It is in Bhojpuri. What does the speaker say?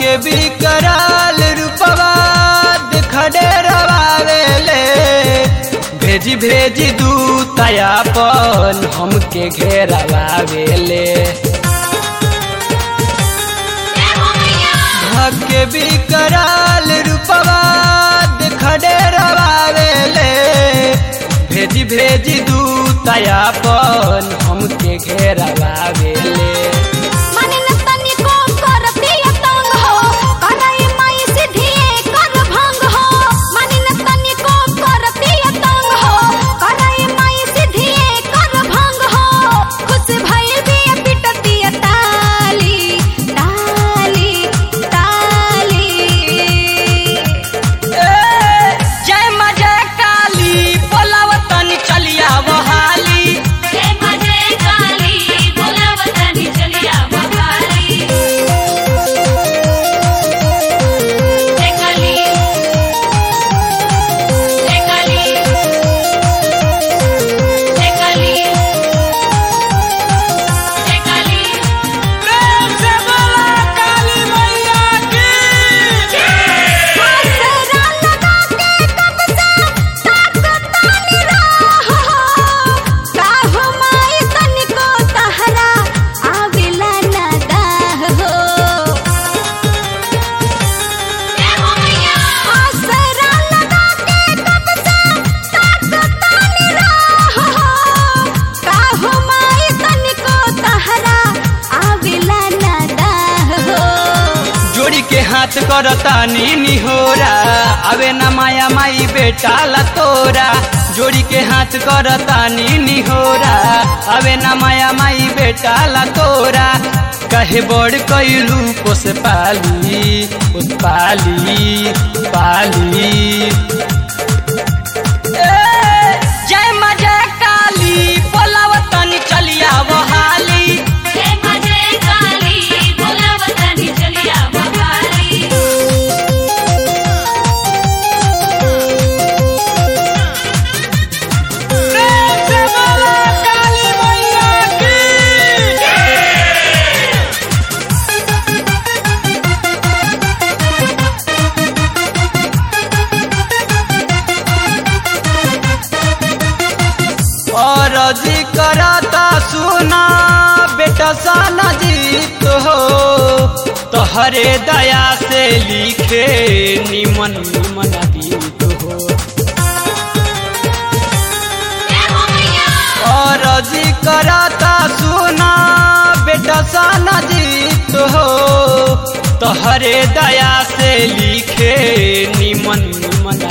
के बिकराल रूपवा खड़े रवावेले भेजी भेजी दूतायापन हमके घेरावेले के बिकराल रूपवा खड़े रवावेले भेजी भेजी दूतायापन हमके घेरावेले हाथ करतानी निहोरा अवे न माया माई बेटा ला तोरा जोड़ी के हाथ करतानी निहोरा अवे न माया माई बेटा ला तोरा कहे बड़ कैलू पोस पाली जय मजे काली बोलावतनी चलिया बहाली जी कराता सुना बेटा साना जीत हो तोहरे दया से लिखे निमन निमन गीत हो और जी कराता सुना बेटा साना जीत हो तोहरे दया से लिखे निमन निमन